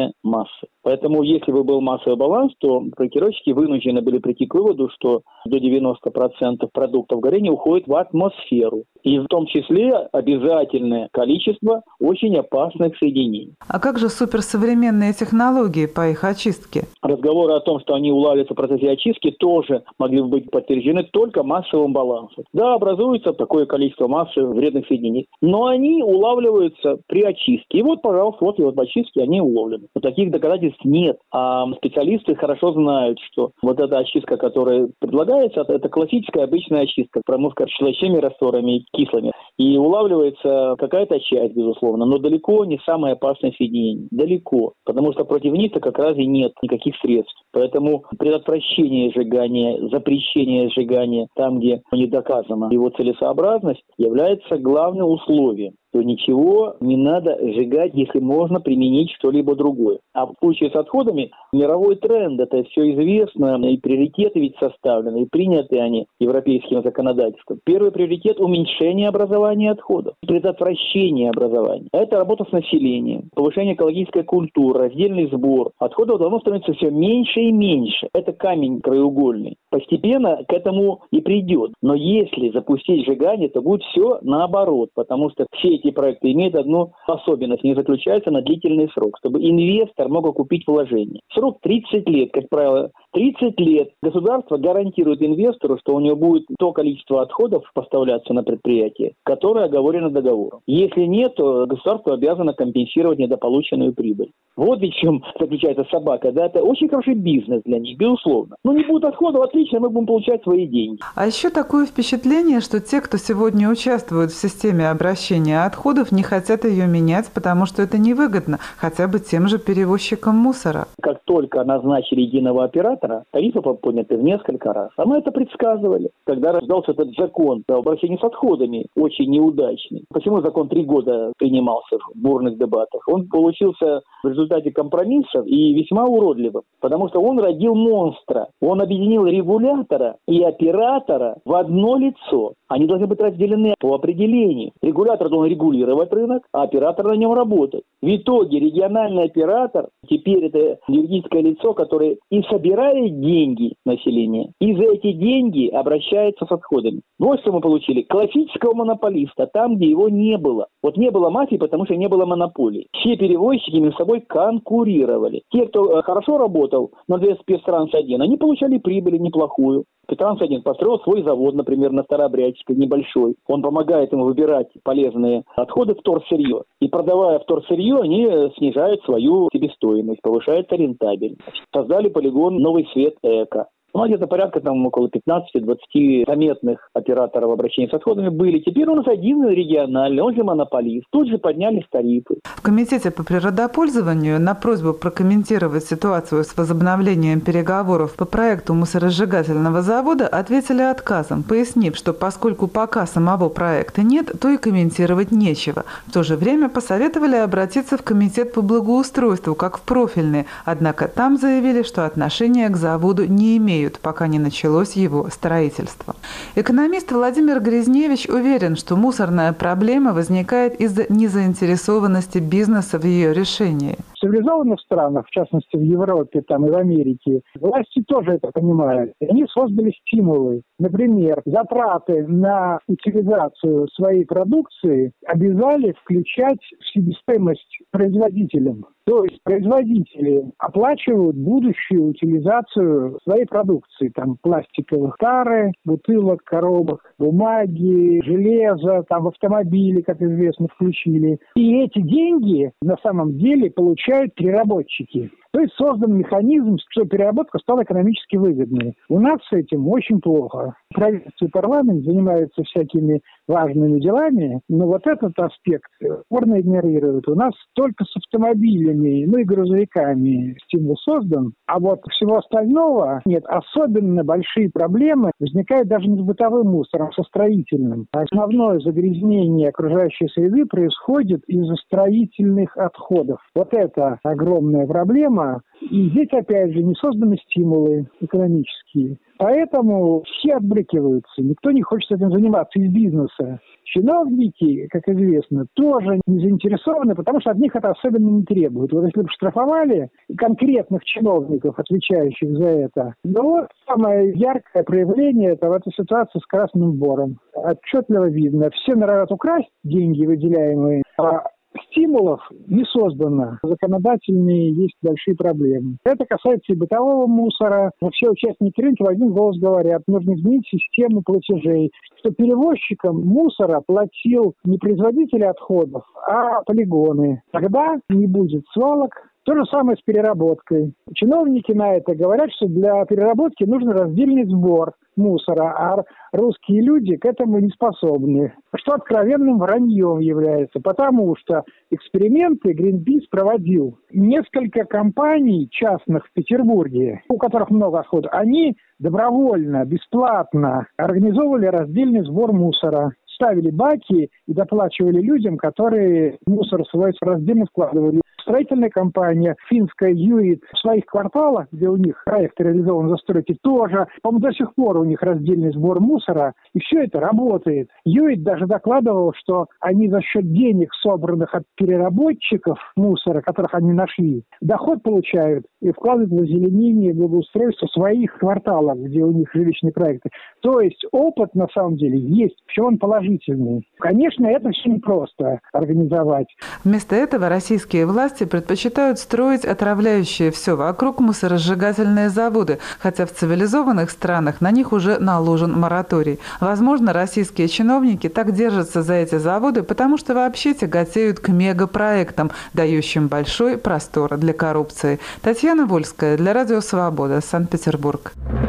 критичная масса. Поэтому, если бы был массовый баланс, то проектировщики вынуждены были прийти к выводу, что до 90% продуктов горения уходит в атмосферу. И в том числе обязательное количество очень опасных соединений. А как же суперсовременные технологии по их очистке? Разговоры о том, что они улавливаются в процессе очистки, тоже могли бы быть подтверждены только массовым балансом. Да, образуется такое количество массы вредных соединений, но они улавливаются при очистке. И вот, пожалуйста, вот в очистке они уловлены. Но таких доказательств нет. А специалисты хорошо знают, что вот эта очистка, которая предлагается, это классическая обычная очистка, промывка щелочными растворами и кислыми. И улавливается какая-то часть, безусловно, но далеко не самое опасное соединение. Далеко. Потому что против них-то как раз и нет никаких средств. Поэтому предотвращение сжигания, запрещение сжигания там, где не доказана его целесообразность, является главным условием. То ничего не надо сжигать, если можно применить что-либо другое. А в случае с отходами мировой тренд, это все известно, и приоритеты ведь составлены, и приняты они европейским законодательством. Первый приоритет – уменьшение образования отходов, предотвращение образования. Это работа с населением, повышение экологической культуры, раздельный сбор. Отходов давно становится все меньше и меньше. Это камень краеугольный. Постепенно к этому и придет. Но если запустить сжигание, то будет все наоборот, потому что все эти проекты имеют одну особенность. Они заключаются на длительный срок, чтобы инвестор мог окупить вложение. Срок 30 лет, как правило. 30 лет государство гарантирует инвестору, что у него будет то количество отходов поставляться на предприятие, которое оговорено договором. Если нет, то государство обязано компенсировать недополученную прибыль. Вот ведь в чем заключается собака. Да, это очень хороший бизнес для них, безусловно. Но не будет отходов, отлично, мы будем получать свои деньги. А еще такое впечатление, что те, кто сегодня участвует в системе обращения отходов, не хотят ее менять, потому что это невыгодно, хотя бы тем же перевозчикам мусора. Как только назначили единого оператора, тарифы подняты в несколько раз. А мы это предсказывали, когда рождался этот закон о обращении с отходами, очень неудачный. Почему закон 3 года принимался в бурных дебатах? Он получился в результате компромиссов и весьма уродливым, потому что он родил монстра. Он объединил регулятора и оператора в одно лицо. Они должны быть разделены по определению. Регулятор должен регулировать рынок, а оператор на нем работать. В итоге региональный оператор теперь это юридическое лицо, которое и собирает деньги населения, и за эти деньги обращается с отходами. Вот что мы получили. Классического монополиста там, где его не было. Вот не было мафии, потому что не было монополии. Все перевозчики между собой конкурировали. Те, кто хорошо работал на спецтранс-1, они получали прибыль неплохую. Спецтранс-1 построил свой завод, например, на Старообрядческой, небольшой. Он помогает им выбирать полезные отходы, вторсырье. И продавая вторсырье, они снижают свою себестоимость, повышается рентабельность. Создали полигон «Новый свет Эко». Где-то порядка около 15-20 заметных операторов обращения с отходами были. Теперь у нас один региональный, он же монополист. Тут же поднялись тарифы. В Комитете по природопользованию на просьбу прокомментировать ситуацию с возобновлением переговоров по проекту мусоросжигательного завода ответили отказом, пояснив, что поскольку пока самого проекта нет, то и комментировать нечего. В то же время посоветовали обратиться в Комитет по благоустройству, как в профильный. Однако там заявили, что отношения к заводу не имеют, пока не началось его строительство. Экономист Владимир Гризневич уверен, что мусорная проблема возникает из-за незаинтересованности бизнеса в ее решении. В цивилизованных странах, в частности в Европе и в Америке, власти тоже это понимают. Они создали стимулы. Например, затраты на утилизацию своей продукции обязали включать в себестоимость производителям. То есть производители оплачивают будущую утилизацию своей продукции, пластиковых тары, бутылок, коробок, бумаги, железа, в автомобили, как известно, включили. И эти деньги на самом деле получают переработчики. То есть создан механизм, что переработка стала экономически выгодной. У нас с этим очень плохо. Правительство и парламент занимаются всякими важными делами, но вот этот аспект упорно игнорируют. У нас только с автомобилями, и грузовиками стимул создан, а вот всего остального нет. Особенно большие проблемы возникают даже не с бытовым мусором, а со строительным. Основное загрязнение окружающей среды происходит из-за строительных отходов. Вот это огромная проблема. И здесь, опять же, не созданы стимулы экономические. Поэтому все отбрыкиваются, никто не хочет этим заниматься из бизнеса. Чиновники, как известно, тоже не заинтересованы, потому что от них это особенно не требуют. Вот если бы штрафовали конкретных чиновников, отвечающих за это, вот самое яркое проявление это в этой ситуации с Красным Бором. Отчетливо видно, все норовят украсть деньги, выделяемые, а стимулов не создано. Законодательные есть большие проблемы. Это касается и бытового мусора. Но все участники рынка в один голос говорят, нужно изменить систему платежей, что перевозчикам мусора платил не производители отходов, а полигоны. Тогда не будет свалок. То же самое с переработкой. Чиновники на это говорят, что для переработки нужен раздельный сбор мусора, а русские люди к этому не способны. Что откровенным враньем является, потому что эксперименты Greenpeace проводил. Несколько компаний частных в Петербурге, у которых много отходов, они добровольно, бесплатно организовывали раздельный сбор мусора. Ставили баки и доплачивали людям, которые мусор свой раздельно складывали. Строительная компания финская Юит в своих кварталах, где у них проект реализован застройки, тоже, по-моему, до сих пор у них раздельный сбор мусора, и все это работает. Юит даже докладывал, что они за счет денег, собранных от переработчиков мусора, которых они нашли, доход получают и вкладывают в озеленение и благоустройство своих кварталов, где у них жилищные проекты. То есть опыт, на самом деле, есть, причем он положительный. Конечно, это все непросто организовать. Вместо этого российские власти предпочитают строить отравляющие все вокруг мусоросжигательные заводы, хотя в цивилизованных странах на них уже наложен мораторий. Возможно, российские чиновники так держатся за эти заводы, потому что вообще тяготеют к мегапроектам, дающим большой простор для коррупции. Татьяна Вольская для Радио Свобода, Санкт-Петербург.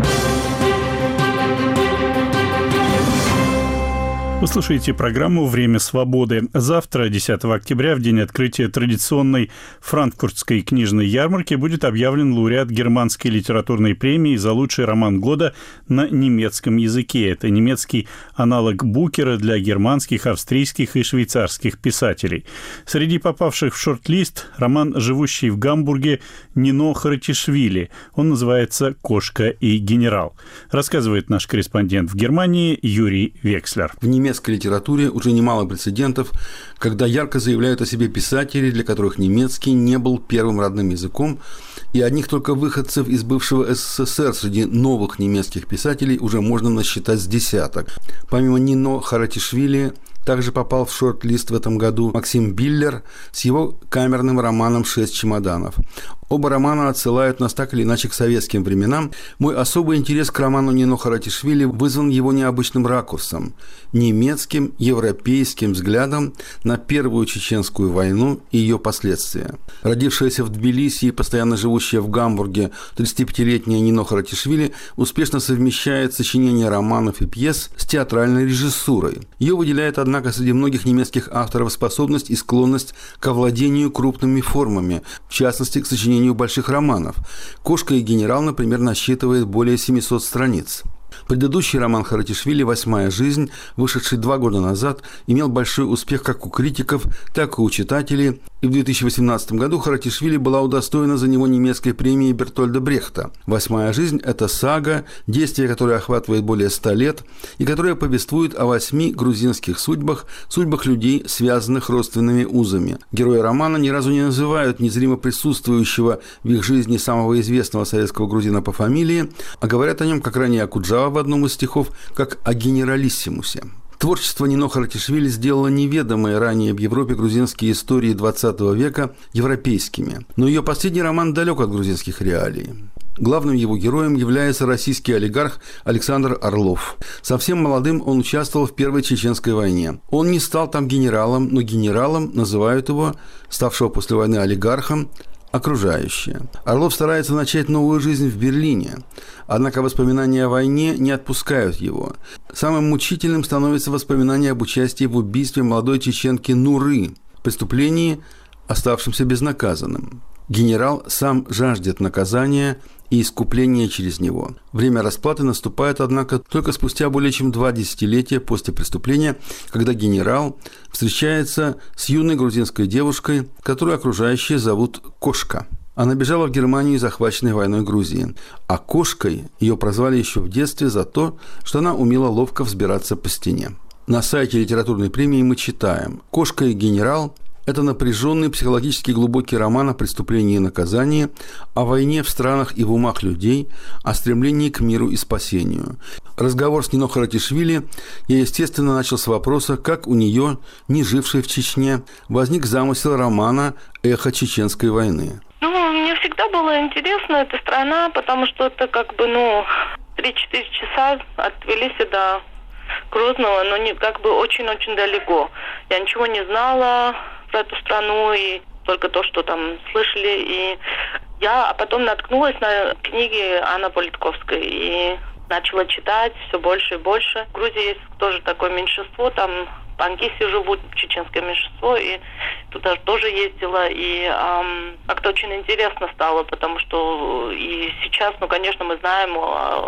Вы слушаете программу «Время свободы». Завтра, 10 октября, в день открытия традиционной франкфуртской книжной ярмарки, будет объявлен лауреат Германской литературной премии за лучший роман года на немецком языке. Это немецкий аналог Букера для германских, австрийских и швейцарских писателей. Среди попавших в шорт-лист роман, живущий в Гамбурге, Нино Харатишвили. Он называется «Кошка и генерал». Рассказывает наш корреспондент в Германии Юрий Векслер. В немецкой литературе уже немало прецедентов, когда ярко заявляют о себе писатели, для которых немецкий не был первым родным языком, и одних только выходцев из бывшего СССР среди новых немецких писателей уже можно насчитать с десяток. Помимо Нино Харатишвили, также попал в шорт-лист в этом году Максим Биллер с его камерным романом «6 чемоданов». Оба романа отсылают нас так или иначе к советским временам. Мой особый интерес к роману Нино Харатишвили вызван его необычным ракурсом – немецким, европейским взглядом на Первую Чеченскую войну и ее последствия. Родившаяся в Тбилиси и постоянно живущая в Гамбурге 35-летняя Нино Харатишвили успешно совмещает сочинение романов и пьес с театральной режиссурой. Ее выделяет, однако, среди многих немецких авторов способность и склонность к овладению крупными формами, в частности, к сочинению больших романов. «Кошка и генерал», например, насчитывает более 700 страниц. Предыдущий роман Харатишвили «Восьмая жизнь», вышедший 2 года назад, имел большой успех как у критиков, так и у читателей, и в 2018 году Харатишвили была удостоена за него немецкой премии Бертольда Брехта. «Восьмая жизнь» – это сага, действие которой охватывает более 100 лет, и которая повествует о 8 грузинских судьбах людей, связанных родственными узами. Герои романа ни разу не называют незримо присутствующего в их жизни самого известного советского грузина по фамилии, а говорят о нем, как ранее Акуджава в одном из стихов, как о генералиссимусе. Творчество Нино Харатишвили сделало неведомые ранее в Европе грузинские истории XX века европейскими. Но ее последний роман далек от грузинских реалий. Главным его героем является российский олигарх Александр Орлов. Совсем молодым он участвовал в Первой Чеченской войне. Он не стал там генералом, но генералом называют его, ставшего после войны олигархом, окружающие. Орлов старается начать новую жизнь в Берлине, однако воспоминания о войне не отпускают его. Самым мучительным становится воспоминание об участии в убийстве молодой чеченки Нуры, преступлении, оставшемся безнаказанным. Генерал сам жаждет наказания и искупления через него. Время расплаты наступает, однако, только спустя более чем 2 десятилетия после преступления, когда генерал встречается с юной грузинской девушкой, которую окружающие зовут Кошка. Она бежала в Германию, захваченной войной Грузии. А кошкой ее прозвали еще в детстве за то, что она умела ловко взбираться по стене. На сайте литературной премии мы читаем: «Кошка и генерал» – это напряженный, психологически глубокий роман о преступлении и наказании, о войне в странах и в умах людей, о стремлении к миру и спасению. Разговор с Нино Харатишвили я, естественно, начал с вопроса, как у нее, не жившей в Чечне, возник замысел романа «Эхо чеченской войны». Мне всегда было интересно эта страна, потому что это 3-4 часа от Тбилиси до Грозного, но очень-очень далеко. Я ничего не знала про эту страну, и только то, что там слышали. И я потом наткнулась на книги Анны Политковской и начала читать все больше и больше. В Грузии есть тоже такое меньшинство, там панкиси живут, чеченское меньшинство, и туда тоже ездила, и как-то очень интересно стало, потому что и сейчас, конечно, мы знаем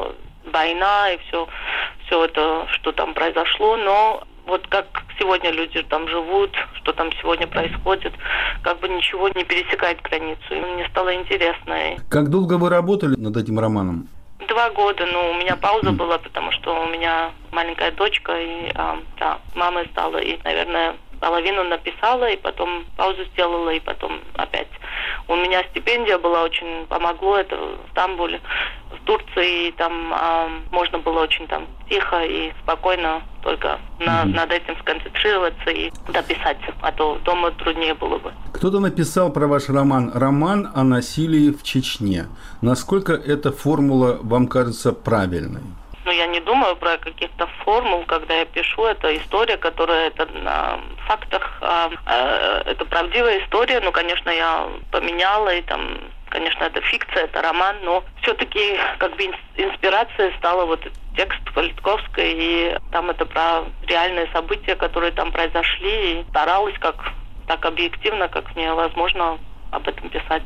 война и все это, что там произошло, но вот как сегодня люди там живут, что там сегодня происходит, ничего не пересекает границу, и мне стало интересно. Как долго вы работали над этим романом? 2 года, у меня пауза была, потому что у меня маленькая дочка, и мама стала, и, наверное, половину написала, и потом паузу сделала, и потом опять. У меня стипендия была, очень помогло это в Стамбуле, в Турции, и там можно было очень там тихо и спокойно только над этим сконцентрироваться и дописать, а то дома труднее было бы. Кто-то написал про ваш роман о насилии в Чечне. Насколько эта формула вам кажется правильной? Я не думаю про каких-то формул, когда я пишу. Это история, которая на фактах. Это правдивая история. Конечно, я поменяла, и там, конечно, это фикция, это роман, но все-таки инспирацией стала этот текст Политковской, и там это про реальные события, которые там произошли, и старалась так объективно, как мне возможно, об этом писать.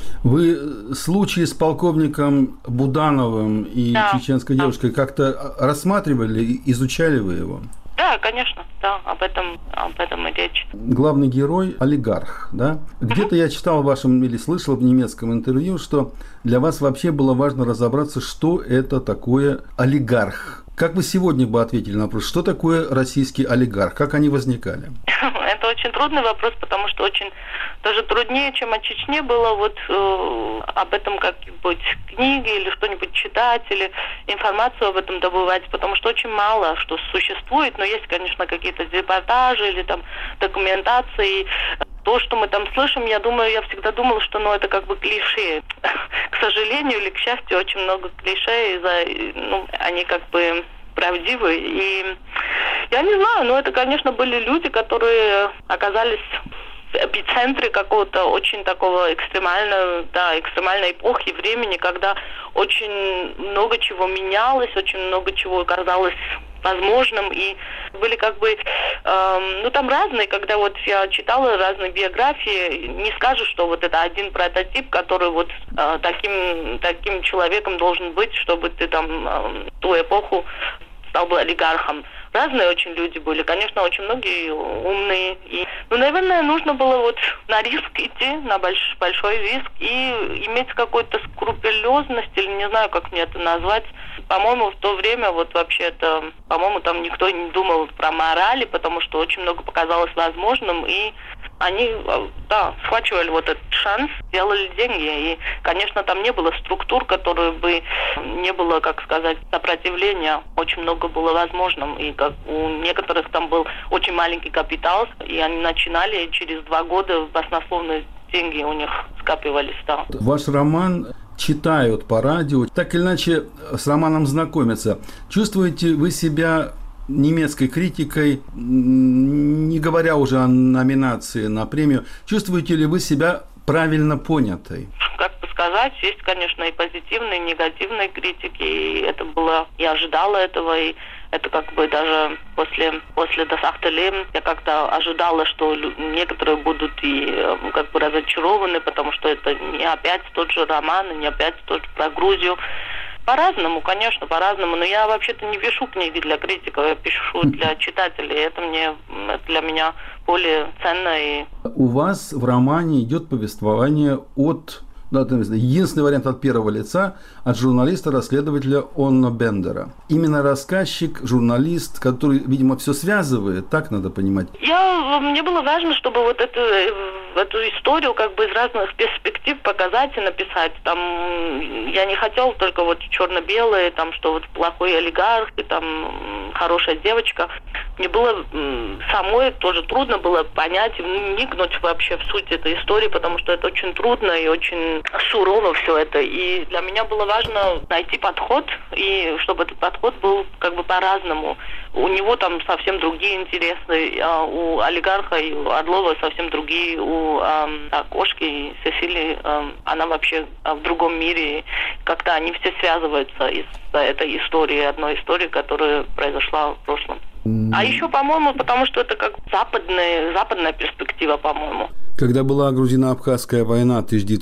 Вы случаи с полковником Будановым и чеченской девушкой как-то рассматривали, изучали вы его? Да, конечно, об этом и речь. Главный герой – олигарх, да? Где-то я читал в вашем или слышал в немецком интервью, что для вас вообще было важно разобраться, что это такое олигарх. Как вы сегодня бы ответили на вопрос, что такое российский олигарх, как они возникали? Это очень трудный вопрос, потому что очень даже труднее, чем о Чечне было об этом как-нибудь книги или что-нибудь читать, или информацию об этом добывать, потому что очень мало что существует, но есть, конечно, какие-то репортажи или там документации. То, что мы там слышим, я всегда думала, что это клише. К сожалению или к счастью, очень много клише, они правдивы. И я не знаю, но это, конечно, были люди, которые оказались в эпицентре какого-то очень такого экстремальной эпохи, времени, когда очень много чего менялось, очень много чего казалось возможным, и были там разные, когда я читала разные биографии, не скажешь, что это один прототип, который таким человеком должен быть, чтобы ты в ту эпоху стал бы олигархом. Разные очень люди были, конечно, очень многие умные. Наверное, нужно было на риск идти, на большой риск, и иметь какую-то скрупулезность, или не знаю, как мне это назвать. По-моему, в то время по-моему, там никто не думал про морали, потому что очень много показалось возможным, и они, схватывали этот шанс, делали деньги. И, конечно, там не было структур, которые бы не было, сопротивления. Очень много было возможным. И у некоторых там был очень маленький капитал, и они начинали, и через 2 года баснословные деньги у них скапливались. Да. Ваш роман читают по радио, так или иначе с романом знакомятся. Чувствуете вы себя немецкой критикой, не говоря уже о номинации на премию, чувствуете ли вы себя правильно понятой? Как бы сказать, есть, конечно, и позитивные, и негативные критики, и это было, я ожидала этого, и это даже после «Das achte Leben» я как-то ожидала, что некоторые будут и разочарованы, потому что это не опять тот же роман, и не опять тот же про Грузию. По-разному, конечно, по-разному, но я вообще-то не пишу книги для критиков, я пишу для читателей, это для меня более ценно. У вас в романе идет повествование от единственный вариант от первого лица, от журналиста-расследователя Онно Бендера. Именно рассказчик, журналист, который, видимо, все связывает, так надо понимать. Мне было важно, чтобы вот эту историю как бы из разных перспектив показать и написать. Там я не хотела только вот черно-белое, там, что вот плохой олигарх и там хорошая девочка. Мне было самой тоже трудно было понять и вникнуть вообще в суть этой истории, потому что это очень трудно и очень сурово все это. И для меня было важно найти подход, и чтобы этот подход был как бы по-разному. У него там совсем другие интересы, у олигарха и у Орлова совсем другие, у Кошки и Сесилии она вообще в другом мире. Как-то они все связываются из-за этой истории, одной истории, которая произошла в прошлом. А еще, по-моему, потому что это как западная перспектива, по-моему. Когда была грузино-абхазская война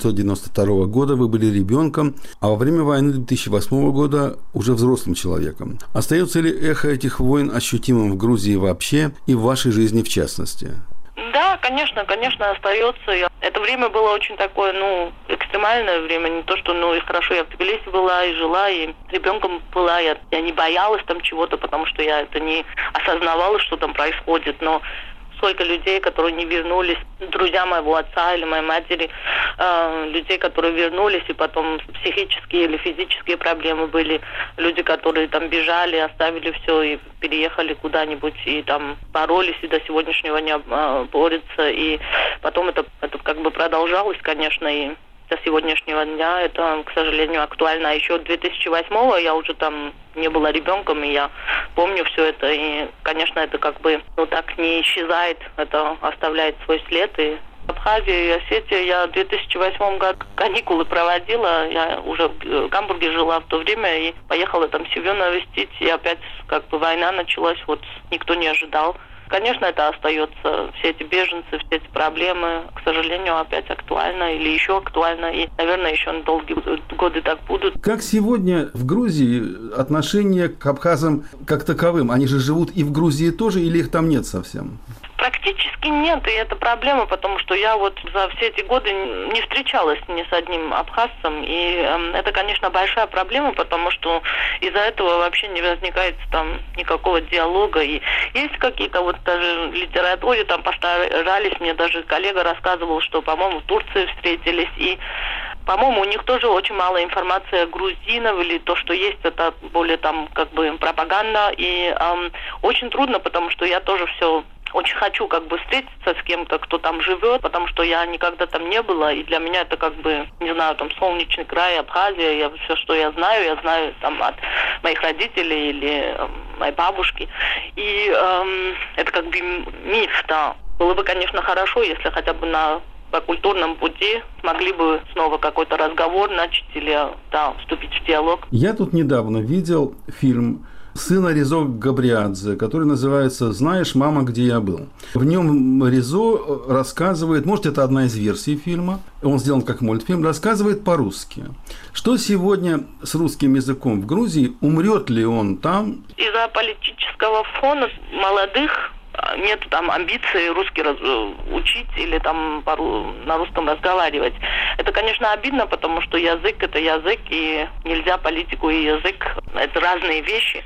1992 года, вы были ребенком, а во время войны 2008 года уже взрослым человеком. Остается ли эхо этих войн ощутимым в Грузии вообще и в вашей жизни в частности? Да, конечно, остается. Это время было очень такое, экстремальное время. Не то, что, и хорошо, я в Тбилиси была, и жила, и ребенком была. Я не боялась там чего-то, потому что я это не осознавала, что там происходит. Но сколько людей, которые не вернулись, друзья моего отца или моей матери, людей, которые вернулись, и потом психические или физические проблемы были, люди, которые там бежали, оставили все и переехали куда-нибудь, и там боролись, и до сегодняшнего дня борются, и потом это как бы продолжалось, конечно, и до сегодняшнего дня это, к сожалению, актуально. А еще 2008-го я уже там не была ребенком, и я помню все это. И, конечно, это как бы так не исчезает, это оставляет свой след. И в Абхазии и Осетии я в 2008 году каникулы проводила. Я уже в Гамбурге жила в то время и поехала там семью навестить. И опять как бы война началась, вот никто не ожидал. Конечно, это остается, все эти беженцы, все эти проблемы, к сожалению, опять актуально или еще актуально, и, наверное, еще на долгие годы так будут. Как сегодня в Грузии отношение к абхазам как таковым? Они же живут и в Грузии тоже, или их там нет совсем? Практически нет, и это проблема, потому что я вот за все эти годы не встречалась ни с одним абхазцем, и это, конечно, большая проблема, потому что из-за этого вообще не возникает там никакого диалога, и есть какие-то вот даже в литературе там постарались, мне даже коллега рассказывал, что, по-моему, в Турции встретились, и по-моему, у них тоже очень мало информации о грузинах, или то, что есть, это более там как бы пропаганда, и очень трудно, потому что я тоже все очень хочу как бы встретиться с кем-то, кто там живет, потому что я никогда там не была, и для меня это как бы, не знаю, там солнечный край, Абхазия, все, что я знаю там от моих родителей или моей бабушки. И это как бы миф, да. Было бы, конечно, хорошо, если хотя бы по культурному пути смогли бы снова какой-то разговор начать или вступить в диалог. Я тут недавно видел фильм сына Резо Габриадзе, который называется «Знаешь, мама, где я был?». В нем Резо рассказывает, может, это одна из версий фильма, он сделан как мультфильм, рассказывает по-русски. Что сегодня с русским языком в Грузии? Умрет ли он там? Из-за политического фона молодых нет там амбиций русский учить или там на русском разговаривать. Это, конечно, обидно, потому что язык – это язык, и нельзя политику и язык – это разные вещи.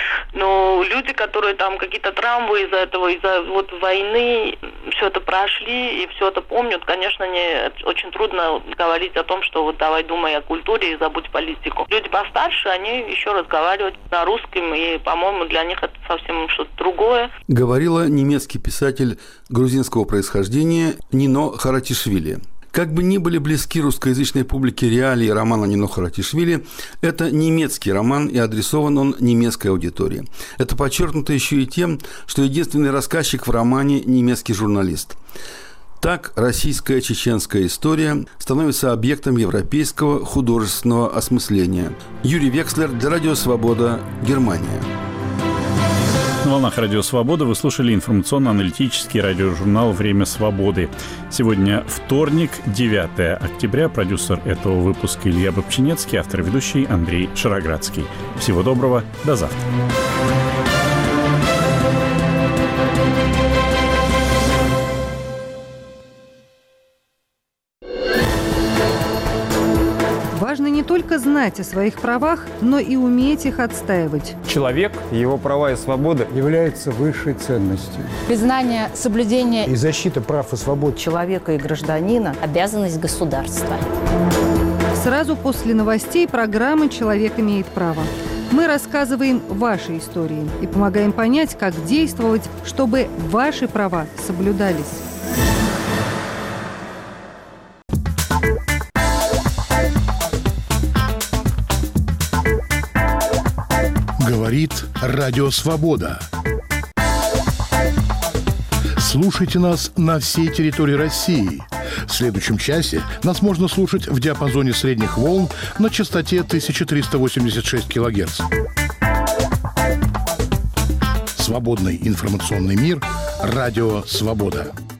Но люди, которые там какие-то травмы из-за вот войны, все это прошли и все это помнят, конечно, очень трудно говорить о том, что вот давай думай о культуре и забудь политику. Люди постарше, они еще разговаривают на русском, и, по-моему, для них это совсем что-то другое. Говорила немецкий писатель грузинского происхождения Нино Харатишвили. Как бы ни были близки русскоязычной публике реалии романа Нино Харатишвили, это немецкий роман, и адресован он немецкой аудитории. Это подчеркнуто еще и тем, что единственный рассказчик в романе – немецкий журналист. Так, российская чеченская история становится объектом европейского художественного осмысления. Юрий Векслер для Радио Свобода, Германия. На волнах Радио Свобода вы слушали информационно-аналитический радиожурнал «Время свободы». Сегодня вторник, 9 октября. Продюсер этого выпуска Илья Бобчинецкий, автор и ведущий Андрей Шароградский. Всего доброго, до завтра. Важно не только знать о своих правах, но и уметь их отстаивать. Человек, его права и свободы являются высшей ценностью. Признание, соблюдение и защита прав и свобод человека и гражданина – обязанность государства. Сразу после новостей программы «Человек имеет право». Мы рассказываем ваши истории и помогаем понять, как действовать, чтобы ваши права соблюдались. Говорит Радио Свобода. Слушайте нас на всей территории России. В следующем часе нас можно слушать в диапазоне средних волн на частоте 1386 кГц. Свободный информационный мир. Радио Свобода.